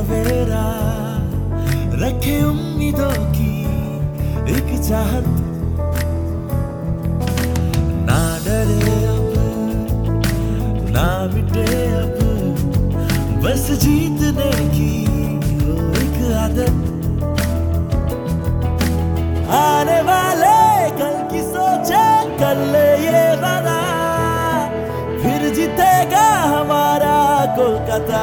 सवेरा रखे उम्मीदों की एक चाहत, ना डरे अब ना मिटे अब, बस जीतने की वो एक आदत। आने वाले कल की सोचे कर ले ये वादा, फिर जीतेगा हमारा कोलकाता।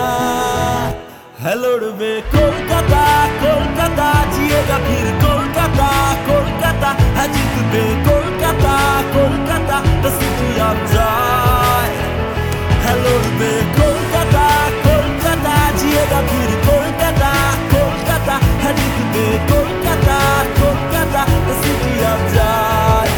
हेलो बे कोलकाता, कोलकाता जिएगा फिर कोलकाता, कोलकाता है जीत बे Kolkata, Kolkata the city of joy। Hello बे कोलकाता, कोलकाता जिएगा फिर कोलकाता, कोलकाता है जीत बे Kolkata, Kolkata the city of joy।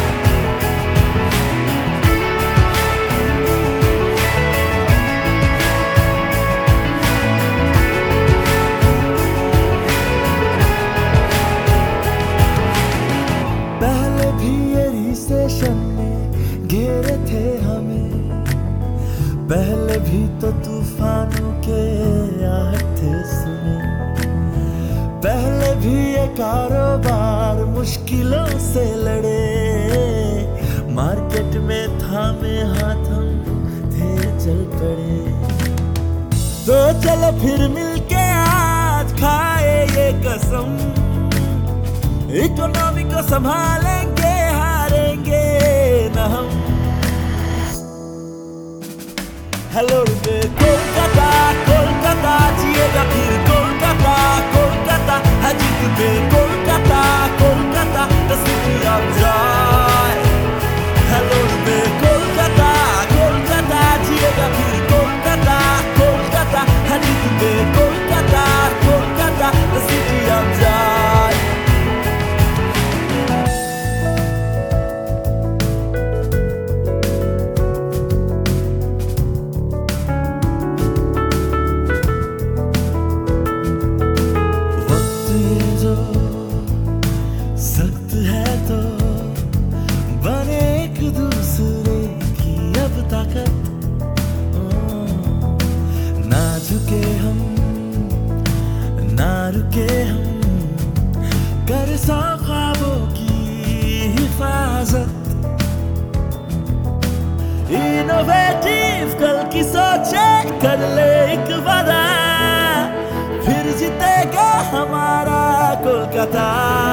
Station में घेरे थे हमें, पहले भी तो तूफानों के आहट थे सुने, पहले भी ये कारोबार मुश्किलों से लड़े, मार्केट में थामे हाथ हम थे चल पड़े। तो चलो फिर मिलके आज खाए ये कसम, इकोनॉमी को संभालेंगे हारेंगे न हम। हेलो बे कोलकाता, कोलकाता जिएगा फिर कोलकाता, कोलकाता है जीत बे Kolkata, Kolkata the city of joy। Hello बे कोलकाता, कोलकाता जिएगा फिर कोलकाता, कोलकाता है जीत बे Kolkata, Kolkata the city of joy। सख्त है तो बने एक दूसरे की अब ताकत, ना झुके हम ना रुके हम, कर सौ ख्वाबों की हिफाजत। इनोवेटिव कल की सोचे कर ले एक वादा, फिर जीतेगा हमारा कोलकाता।